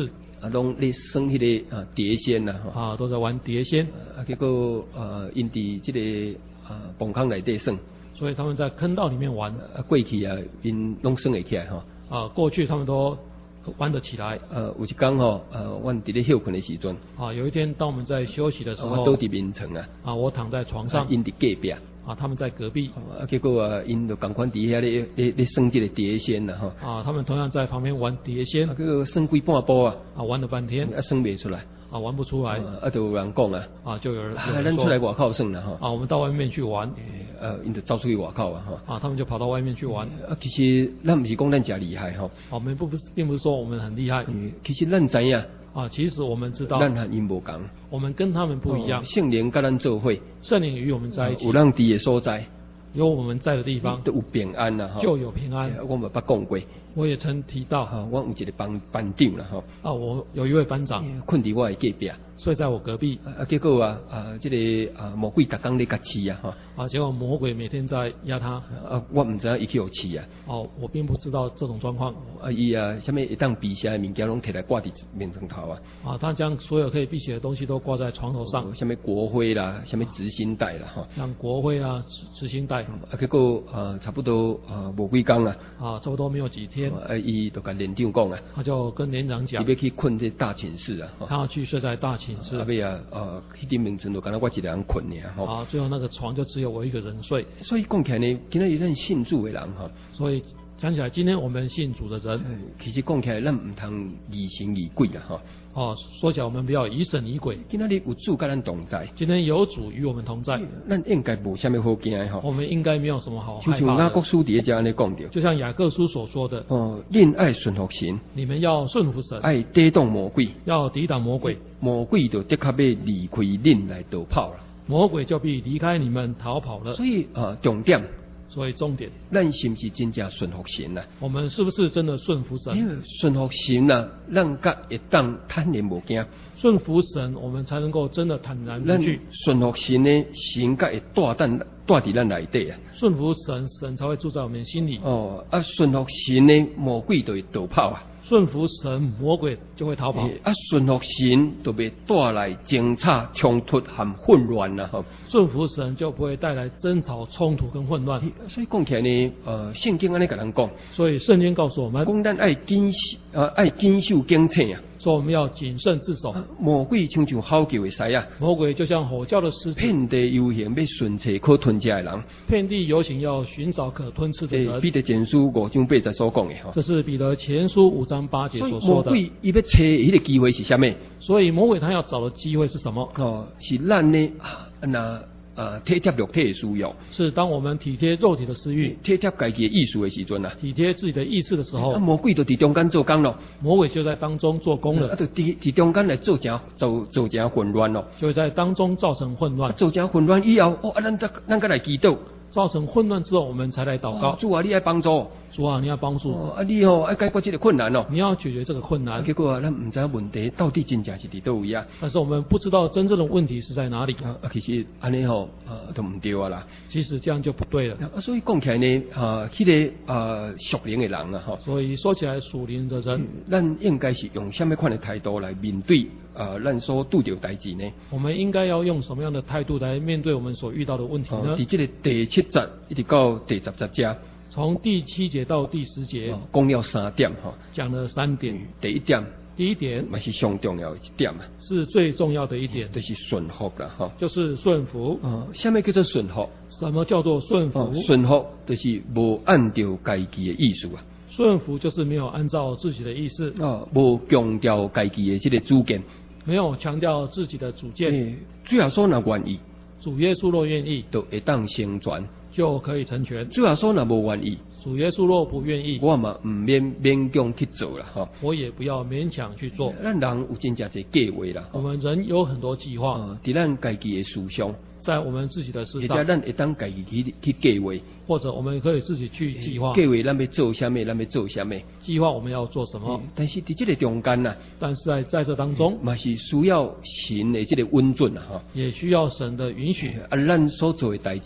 啊，拢咧耍迄个啊碟仙啦，吼啊，都在玩碟仙， 啊，结果呃，因伫即个啊崩坑内底耍， 所以他们在坑道里面玩。 啊，过去啊，因拢耍会起来吼。 啊，过去他们都玩得起来。 呃，有一天吼，呃，阮伫咧休困的时阵， 啊，有一天当我们在休息的时候， 我倒伫眠床啊， 啊，我躺在床上， 因伫隔壁。 啊，他们在隔壁。 啊，结果啊，因就共款伫遐咧咧咧耍即个碟仙啦，吼。 啊，他们同样在旁边玩碟仙。 啊，结果耍几半波啊， 啊，玩了半天， 啊，耍袂出来。 啊，玩不出来。 啊，就有人讲啊， 啊，就有人， 啊，咱出来外口耍啦，吼。 啊，我们到外面去玩。 呃，因就走出去外口啊，吼。 啊，他们就跑到外面去玩。 啊，其实咱不是讲咱真厉害，吼。 啊，我们不不是，并不是说我们很厉害。 嗯，其实咱知影。 啊，其实我们知道， 咱和因无共， 我们跟他们不一样。 圣灵跟咱做伙， 圣灵与我们在一起， 有咱伫的所在， 有我们在的地方， 都有平安啦， 就有平安。 我嘛捌讲过， 我也曾提到， 哈，我有一个班班长啦，吼。 啊，我有一位班长， 困伫我的隔壁， 睡在我隔壁。 啊，结果啊，啊，这个啊魔鬼逐工咧甲饲啊，哈。 啊，结果魔鬼每天在压他。 啊，我毋知影伊去互饲啊。 哦，我并不知道这种状况。 啊，伊啊，什么会当避邪的物件拢摕来挂伫面床头啊。 啊，他将所有可以辟邪的东西都挂在床头上。 什么国徽啦，什么执行带啦，哈。 像国徽啊，执行带。 啊，结果啊，差不多啊无几工啊。 啊，差不多没有几天。 啊，伊就甲连长讲啊。 他就跟连长讲。 伊要去困这大寝室啊。 他要去睡在大寝室。 啊，尾啊，呃，迄顶名床就敢若我一个人困尔吼。 啊，最后那个床就只有我一个人睡。 所以讲起来呢，今仔日咱信主的人哈。 所以讲起来，今天我们信主的人， 其实讲起来，咱唔通疑神疑鬼啊哈。 哦，说起来我们不要疑神疑鬼。 今仔日有主跟咱同在， 今天有主与我们同在， 咱应该无虾米好惊的哈。 我们应该没有什么好害怕的。 就像雅各书底下安尼讲着， 就像雅各书所说的， 哦，恋爱顺服神， 你们要顺服神， 爱抵挡魔鬼， 要抵挡魔鬼， 魔鬼就的确要离开恁来逃跑了， 魔鬼就必离开你们逃跑了。 所以啊，重点。 所以重点， 咱是不是真正顺服神啊？ 我们是不是真的顺服神？ 因为顺服神啊，咱甲会当坦然无惊。 顺服神，我们才能够真的坦然无惧。 顺服神呢，神甲会带咱带伫咱内底啊。 顺服神，神才会住在我们心里。 哦，啊，顺服神呢，魔鬼就会逃跑啊。 顺服神，魔鬼就会逃跑。 啊，顺服神就袂带来争吵、冲突和混乱啦，吼。 顺服神就不会带来争吵、冲突跟混乱。 所以讲起来呢，呃，圣经安尼甲咱讲， 所以圣经告诉我们， 讲咱爱谨呃爱谨守警醒啊。 说我们要谨慎自守。 魔鬼像像吼叫的狮啊， 魔鬼就像吼叫的狮子， 遍地游行，要寻找可吞吃的人。 遍地游行，要寻找可吞吃的人。 彼得前书五章八节所讲的吼， 这是彼得前书五章八节所说的。 魔鬼伊要找迄个机会是啥物？ 所以魔鬼他要找的机会是什么？ 哦，是咱呢啊那。呃，体贴肉体的需要， 是当我们体贴肉体的私欲， 体贴家己的意思的时阵啊， 体贴自己的意识的时候， 啊，魔鬼就伫中间做工咯， 魔鬼就在当中做工了， 啊，就伫伫中间来做成做做成混乱咯， 就会在当中造成混乱， 啊、做成混乱以后，哦，啊，咱咱咱个来祈祷， 造成混乱之后，我们才来祷告， 哦、主啊，你要帮助。 主啊，你要帮助我、 哦、啊！你吼、哦、要解决这个困难哦， 你要解决这个困难。 啊、结果啊，咱唔知问题到底真正是伫倒位啊？ 但是我们不知道真正的问题是在哪里。 啊，其实安尼吼，啊，都唔对啊啦。 其实这样就不对了。 啊，所以讲起来呢，啊，迄、那个啊属灵的人啊，吼。 所以说起来，属灵的人， 咱、嗯、应该是用什么款的态度来面对啊？咱所拄着代志呢？ 我们应该要用什么样的态度来面对我们所遇到的问题呢？ 伫、哦、这个第七节一直到第十节节。 从第七节到第十节， 讲、哦、了三点哈， 讲了三点。 第一点， 第一点， 嘛是上重要的一点啊， 是最重要的一点， 就是顺服啦哈， 就是顺服。 哦，什么叫做顺服？ 什么叫做顺服？ 哦、顺服就是无按照家己的意思啊。 顺服就是没有按照自己的意思， 哦，无强调家己的这个主见， 没有强调自己的主见。 欸、主耶稣若愿意， 主耶稣若愿意， 就会当成全。 就可以成全。 主耶稣若无愿意， 主耶稣若不愿意， 我嘛唔免勉强去做啦，哈。 我也不要勉强去做。 咱人有真正侪计划啦， 我们人有很多计划， 伫、呃、咱家己的思想， 在我们自己的事上， 或者咱会当家己去去计划， 或者我们可以自己去计划。 计划咱要做啥物，咱要做啥物， 计划我们要做什么。 嗯、但是伫这个中间呐， 但是在在这当中， 嘛、嗯、是需要神的这个温准啊，哈， 也需要神的允许。 啊，咱所做的代志。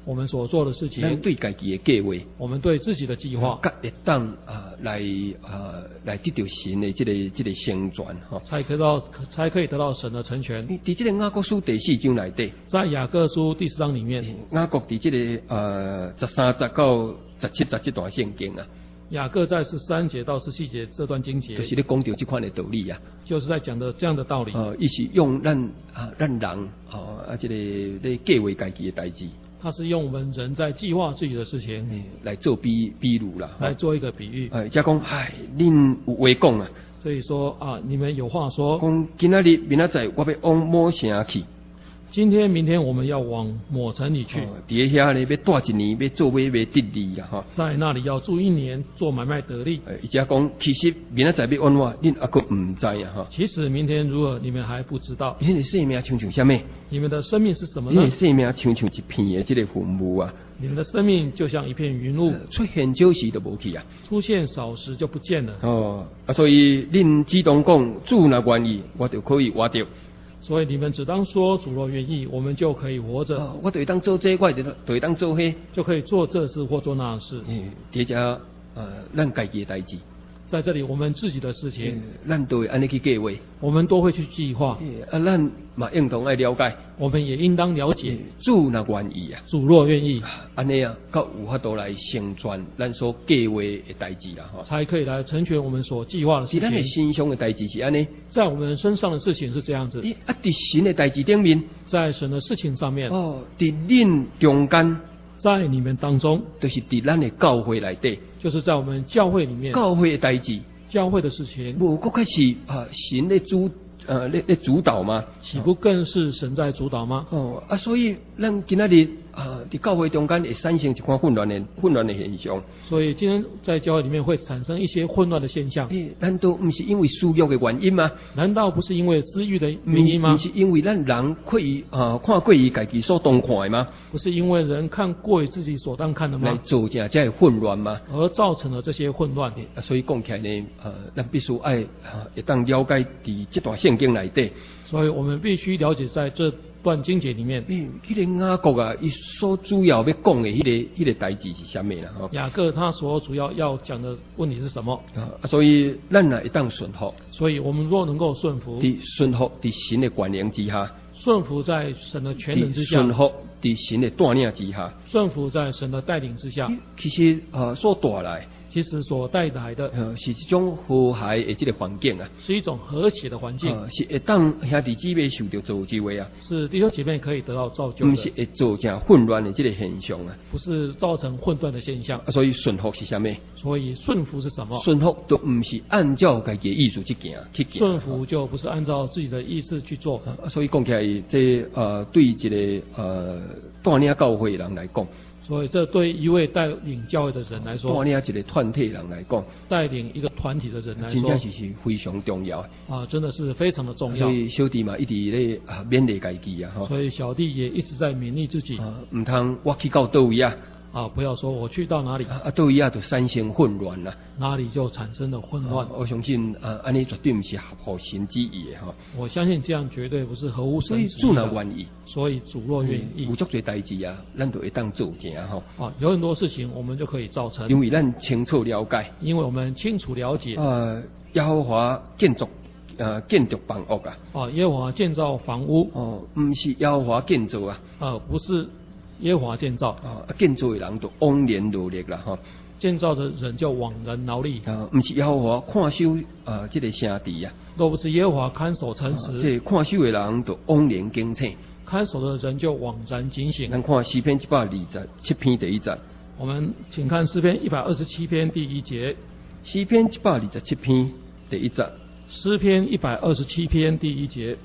我们所做的事咱情， 对家己的计划， 我们对自己的计划， 甲会当啊来啊来得到神的这个这个成全吼。 才可以到才可以得到神的成全。 伫这个雅各书第四章内底， 在雅各书第四章里面， 雅各伫这个呃十三十到十七十这段圣经啊， 雅各在十三节到十七节这段经节， 就是咧讲到这款的道理啊。 就是在讲的这样的道理。 呃，伊是用咱啊咱人哦啊这个咧计划家己的代志， 他是用我们人在计划自己的事情来做比比如啦， 来做一个比喻。 哎，即讲，唉，恁有话讲啊， 所以说啊，你们有话说。 讲今仔日明仔载我要往某城去。 今天、明天我们要往某城里去， 伫遐咧要住一年，要做买卖得利啦哈。 在那里要住一年，做买卖得利。 伊只讲，其实明仔载要安怎，恁还阁唔知啊哈。 其实明天如何，你们还不知道。 恁的生命像像啥物？ 你们的生命是什么呢？ 恁的生命像像一片的这个云雾啊。 你们的生命就像一片云雾， 出现少时就无去啊。 出现少时就不见了。 哦，啊，所以恁只当讲，主若愿意，我就可以活着。 所以你们只当说主若愿意，我们就可以活着。 哦、我就会当做这，我就就会当做迄， 就可以做这事或做那事。 嗯，伫遮呃，咱家己的代志， 在这里我们自己的事情， 咱都会安尼去计划， 我们都会去计划。 啊，咱嘛应当爱了解， 我们也应当了解， 主若愿意啊， 主若愿意， 安尼啊，较有法度来成全咱所计划的代志啦，吼， 才可以来成全我们所计划的事情。 是咱的身上的代志是安尼， 在我们身上的事情是这样子。 啊，伫神的代志顶面， 在神的事情上面， 哦，伫恁中间， 在你们当中， 就是伫咱的教会内底， 就是在我们教会里面， 教会的代志， 教会的事情， 无佫开始啊，神的主呃咧咧主导吗？ 岂不更是神在主导吗？ 哦啊，所以咱今仔日啊，伫教会中间会产生一款混乱的混乱的现象。 所以今天在教会里面会产生一些混乱的现象。 诶，难道不是因为私欲的原因吗？ 难道不是因为私欲的原因吗？ 不是因为咱人过于啊看过于家己所当看的吗？ 不是因为人看过于自己所当看的吗？ 来造成这混乱吗？ 而造成了这些混乱。 啊，所以讲起来呢，呃，咱必须爱啊，会当了解伫这段圣经内底。 所以我们必须了解在这段经节里面， 嗯，迄、那个雅各啊，伊所主要要讲的迄、那个迄、那个代志是啥物啦？吼， 雅各他所主要要讲的问题是什么？ 啊，所以咱啊一当顺服。 所以我们若能够顺服， 伫顺服伫神的管领之下， 顺服在神的权能之下， 顺服伫神的带领之下， 顺服在神的带领之下， 其实呃所带来。 其实所带来的， 呃，是一种和谐的这个环境啊， 是一种和谐的环境， 呃、是会当兄弟姊妹受到造就的啊， 是弟兄姐妹可以得到造就的， 不是会造成混乱的这个现象啊， 不是造成混乱的现象。 啊，所以顺服是啥物？ 所以顺服是什么？ 顺服都不是按照家己的意思去行去行。 顺服就不是按照自己的意思去做。 啊，所以讲起来，这呃对一个呃带领教会的人来讲。 所以，这对一位带领教会的人来说， 带领一个团体人来讲， 带领一个团体的人来说， 真正是是非常重要的啊，真的是非常的重要。 所以小弟嘛，一直咧啊勉励家己啊，哈。 所以小弟也一直在勉励自己啊，唔通我去到倒位啊。 啊，不要说我去到哪里啊，到伊啊就产生混乱啦， 哪里就产生了混乱。 啊、我相信啊，安尼绝对不是合乎神之意的哈。 我相信这样绝对不是合乎神之意的。 所以主若愿意， 所以主若愿意， 有足多代志啊，咱就会当做成哈。 啊，有很多事情我们就可以造成， 因为咱清楚了解， 因为我们清楚了解。 呃，耶和华建筑呃建筑房屋啊。 啊，耶和华建造房屋。 哦，不是耶和华建造啊。 啊，不是。耶和华建造啊，建造的人就枉然劳力啦哈。 建造的人就枉然劳力啊，不是耶和华看守啊，这个城池啊。 若不是耶和华看守城池， 这看守的人就枉然警醒。 看守的人就枉然警醒。 咱看诗篇一百二十七篇第一节。 我们请看诗篇一百二十七篇第一节。 诗篇一百二十七篇第一节。 诗篇一百二十七篇第一节。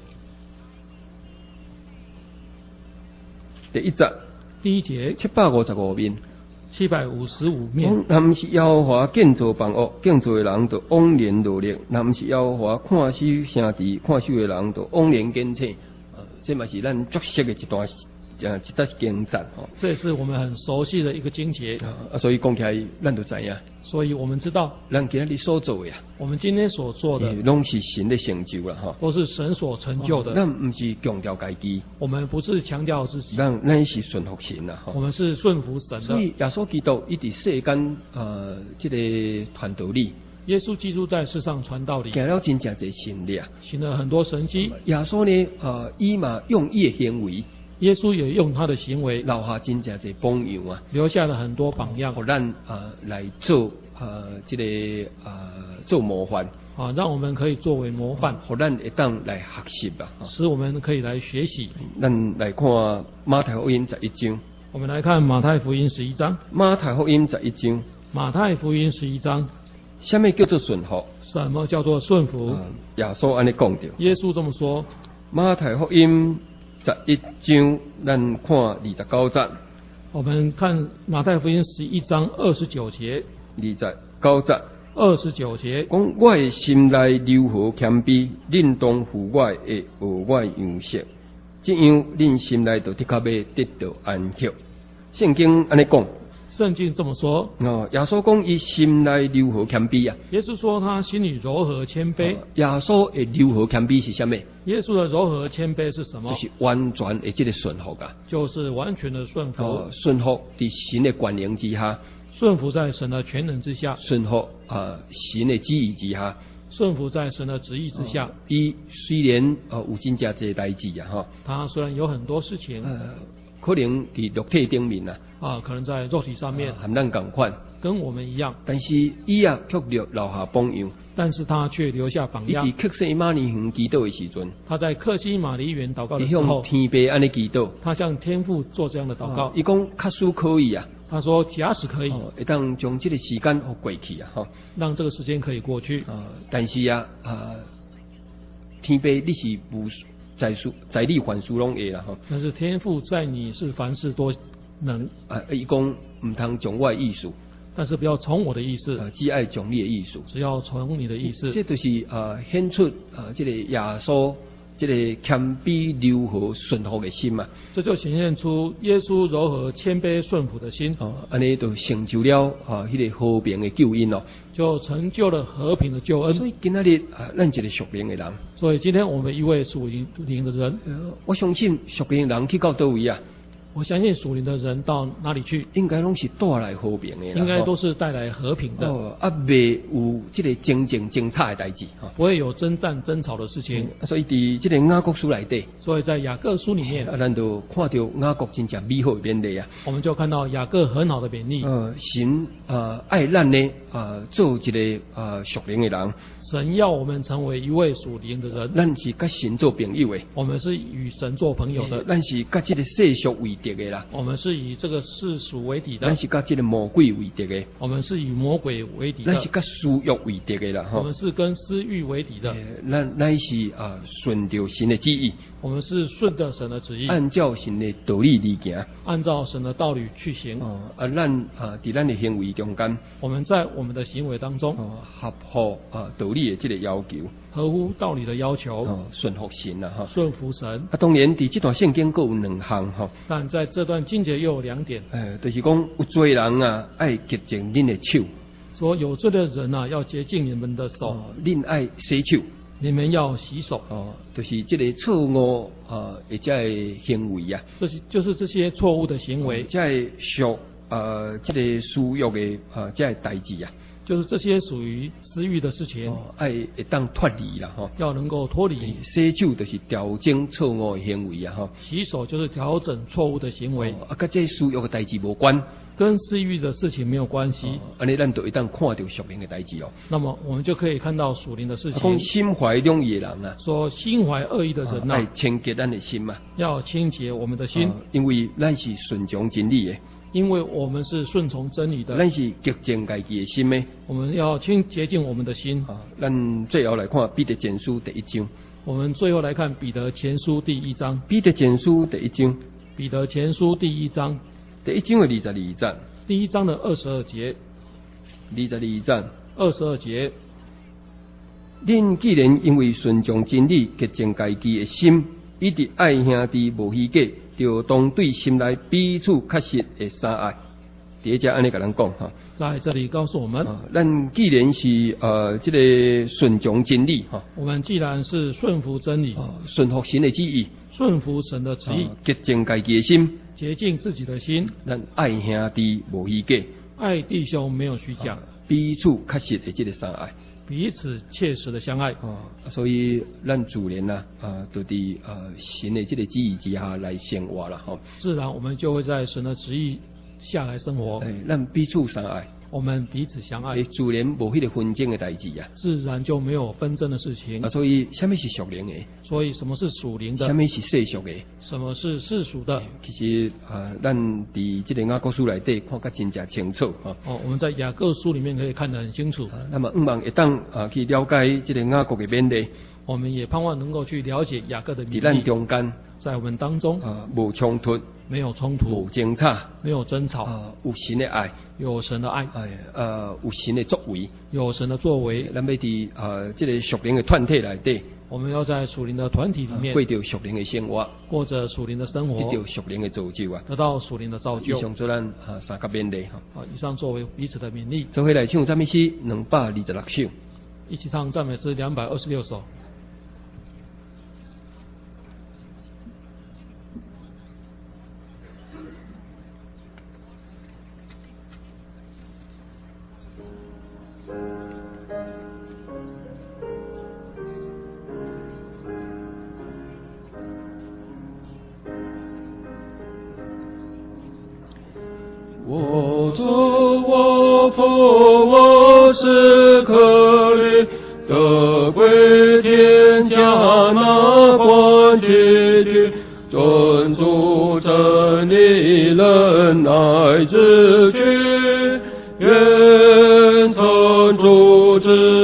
第一节。 第一节七百五十五面， 七百五十五面。 若不是耶和华建造房屋，建造的人就枉然劳力；若不是耶和华看守城池，看守的人就枉然警醒。啊，这嘛是咱熟悉的一段呃一则经节吼。 这也是我们很熟悉的一个经节。 啊，所以讲起来，咱就知影。 所以我们知道， 咱今日所做的啊， 我们今天所做的拢是神的成就啦，哈。 都是神所成就的。 咱唔是强调家己， 我们不是强调自己， 咱咱是顺服神啦，哈。 我们是顺服神的。 所以耶稣基督一直世间呃，这个传道理， 耶稣基督在世上传道理， 行了真正侪神力啊。 行了很多神迹。 耶稣呢，呃，伊嘛用伊的行为， 耶稣也用他的行为留下真正侪榜样啊， 留下了很多榜样， 互咱呃来做呃这个呃做模范啊，让我们可以作为模范， 互咱会当来学习啊。 使我们可以来学习。 咱来看马太福音十一章。 我们来看马太福音十一章。 马太福音十一章。 马太福音十一章。 什么叫做顺服？ 什么叫做顺服？ 呃、耶稣安尼讲着。 耶稣这么说。 马太福音十一章，咱看二十九节。 我们看马太福音十一章二十九节。 二十九节。 二十九节。 讲我的心内柔和谦卑，恁当负我的学我的样式，这样恁心内就的确要得到安息。圣经安尼讲。 圣经这么说。 哦，耶稣讲伊心内柔和谦卑啊。 耶稣说他心里柔和谦卑。 哦、耶稣的柔和谦卑是什么？ 耶稣的柔和谦卑是什么？ 就是完全的这个顺服啊。 就是完全的顺服。 哦，顺服在神的权能之下。 顺服在神的全能之下。 顺服啊，神的旨意之下。 顺服在神的旨意之下。 伊、哦、虽然呃有真正这代志啊，哈。 他虽然有很多事情。 呃可能伫肉体顶面啊， 啊，可能在肉体上面， 和咱共款， 跟我们一样。 但是伊啊，却留留下榜样。 但是他却留下榜样。 伊伫克西马尼园祈祷的时阵， 他在克西马尼园祷告的时候， 向天父安尼祈祷。 他向天父做这样的祷告。 伊讲假使可以啊， 他说假使可以， 会、哦、当将这个时间互过去啊，哈， 让这个时间可以过去。 啊，但是啊，啊，天父你是无。在事在你凡事拢会啦吼， 但是天父在你是凡事多能啊，伊讲唔通从我的意思， 但是不要从我的意思， 啊，只爱从你的意思， 只要从你的意思。 这就是啊显出啊这个耶稣这个谦卑柔和顺服的心嘛， 这就显现出耶稣柔和谦卑顺服的心。 哦，安尼就成就了啊迄、那个和平的救恩咯， 就成就了和平的救恩。 所以今仔日啊，咱一个属灵的人， 所以今天我们一位属灵灵的人， 呃，我相信属灵的人去到倒位啊。 我相信属灵的人到哪里去， 应该拢是带来和平的， 应该都是带来和平的。 哦，啊，未有这个争争争吵的代志，哈， 不会有争战争吵的事情。 嗯、所以伫这个雅各书内底， 所以在雅各书里面， 啊，咱就看到雅各真正美好的勉励啊。 我们就看到雅各很好的勉励。 呃，神啊爱咱呢啊做一个啊属灵的人。 神要我们成为一位属灵的人， 咱是跟神做朋友的， 我们是与神做朋友的， 咱是跟这个世俗为敌的啦， 我们是以这个世俗为敌的， 咱是跟这个魔鬼为敌的， 我们是以魔鬼为敌的， 咱是跟私欲为敌的啦， 我们是跟私欲为敌的， 咱咱是啊顺着神的旨意， 我们是顺着神的旨意， 按照神的道理来行， 按照神的道理去行。 哦，啊，咱啊在咱的行为中间， 我们在我们的行为当中， 哦，合乎啊道理的这个要求， 合乎道理的要求， 哦，顺服神啦，哈， 顺服神。 啊，当然伫这段圣经各有两项哈， 但在这段经节又有两点， 呃，就是讲有罪人啊，爱洁净恁的手， 说有罪的人啊，要洁净你们的手， 哦，恁爱洗手。 你们要洗手， 哦，就是这个错误啊，或者的行为啊， 这是就是这些错误的行为， 在属呃这个私欲的啊，这代志啊， 就是这些属于私欲的事情， 哦，爱会当脱离啦，哈， 要能够脱离。 洗手就是调整错误的行为啊，哈， 洗手就是调整错误的行为， 哦、啊，跟这私欲的代志无关。 跟私欲的事情没有关系， 安尼咱就一旦看到属灵的代志哦。 那么我们就可以看到属灵的事情。 讲心怀两意的人啊， 说心怀恶意的人呐、啊， 爱清洁咱的心嘛， 要清洁我们的心， 哦、因为咱是顺从真理的， 因为我们是顺从真理的， 咱是洁净家己的心的， 我们要清洁净我们的心。 啊，咱最后来看彼得前书第一章。 我们最后来看彼得前书第一章。 彼得前书第一章。 彼得前书第一章。 第一章的二十二節。 第一章的二十二節。 二十二節。 二十二節。 恁既然因為順從真理潔淨家己的心，一直愛兄弟無虛假，就當對心內彼此確實的相愛。 第一只安尼甲咱讲哈， 在这里告诉我们， 啊，咱既然是呃这个顺从真理哈， 我们既然是顺服真理， 啊，顺服神的旨意， 顺服神的旨意， 啊洁净家己的心， 洁净自己的心， 咱爱兄弟无虚假， 爱弟兄没有虚假， 啊彼此确实的这个相爱。 彼此切实的相爱。 哦，所以咱自然啦，啊，就伫呃神的这个旨意之下来生活啦，吼、 自然我们就会在神的旨意下来生活。 哎，咱彼此相爱， 我们彼此相爱， 诶，自然无迄个纷争的代志啊。 自然就没有纷争的事情。 啊，所以什么是属灵的？ 所以什么是属灵的？ 什么是世俗的？ 什么是世俗的？ 其实啊，咱伫这个雅各书内底看甲真正清楚哈。 哦，我们在雅各书里面可以看得很清楚。 啊、那么，希望会当啊去了解这个雅各的勉励。 我们也盼望能够去了解雅各的勉伫咱励， 中间在我们当中啊无冲突， 没有冲突， 无争吵， 没有争吵， 啊有神的爱， 有神的爱， 哎呃有神的作为。 有神的作为。 咱要伫啊这个属灵的团体内底， 我们要在属灵的团体里面过着属灵的生活， 过着属灵的生活， 得到属灵的造就啊。 得到属灵的造就。 以上做咱啊三个勉励哈。 好，以上作为彼此的勉励。 做回来唱赞美诗两百二十六首。 一起唱赞美诗两百二十六首。 我主我父我是可怜，得归天家那关结局，尊主真理忍耐之举，愿曾主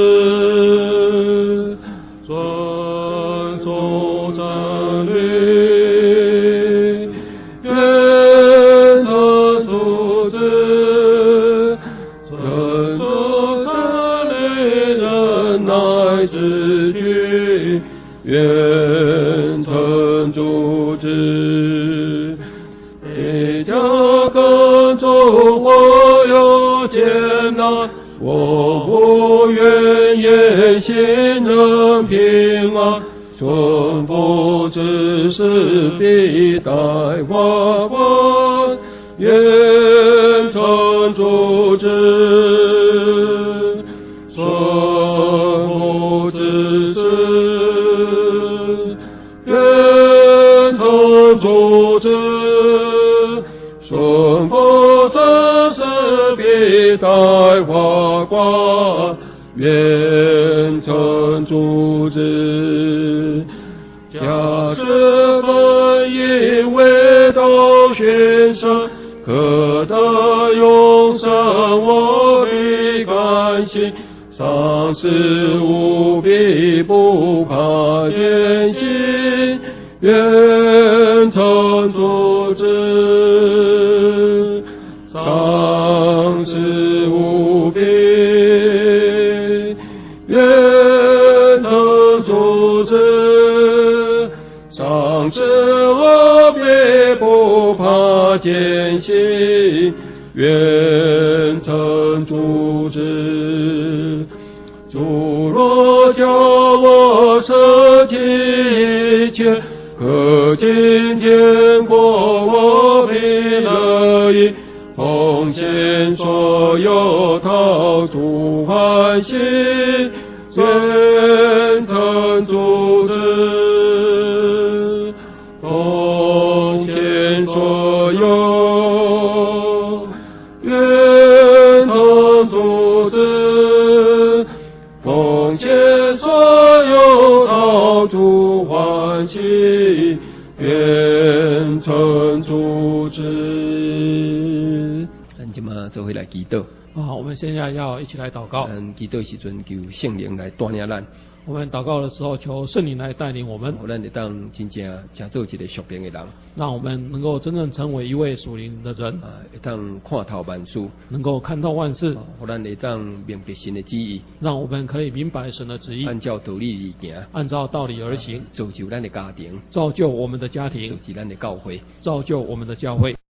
之，尊主真理，愿曾主之，尊主真理忍耐之举，愿曾主之。你家跟着我有艰难，我不愿言心人平安，顺服之事必待花冠，愿曾主之，顺服之事，愿曾主之，顺服之事必待花冠，愿曾主之。假使本因为道寻神，可得永生，我必甘心。丧事无必不怕艰辛，愿曾主之。丧事无必，愿曾主之。丧事无必不怕艰辛，愿曾主之。主若叫我舍弃一切，可今天过我必乐意，奉献所有讨主欢喜，愿曾主之。奉献所有，愿曾主之。奉献所有讨主欢喜，愿曾主之。咱即马做回来祈祷。 好，我们现在要一起来祷告。 咱祈祷时阵求圣灵来带领咱。 我们祷告的时候，求圣灵来带领我们， 互咱会当真正成做一个属灵的人， 让我们能够真正成为一位属灵的人， 啊，会当看透万事， 能够看透万事， 互咱会当明白神的旨意， 让我们可以明白神的旨意， 按照道理而行， 按照道理而行， 造就咱的家庭， 造就我们的家庭， 造就咱的教会。 造就我们的教会。